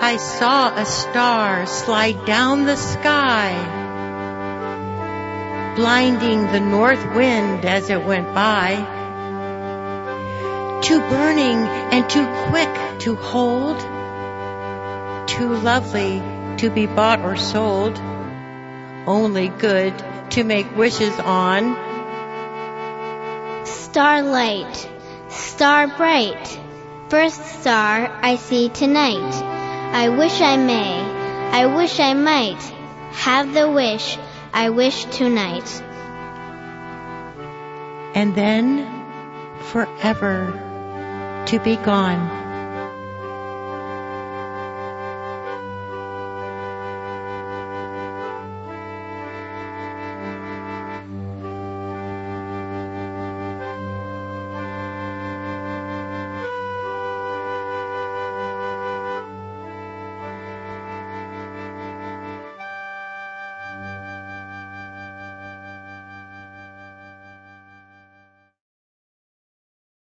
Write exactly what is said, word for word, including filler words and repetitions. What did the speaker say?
I saw a star slide down the sky, blinding the north wind as it went by. Too burning and too quick to hold, too lovely to be bought or sold, only good to make wishes on. Starlight, star bright, first star I see tonight. I wish I may, I wish I might, have the wish I wish tonight. And then forever to be gone.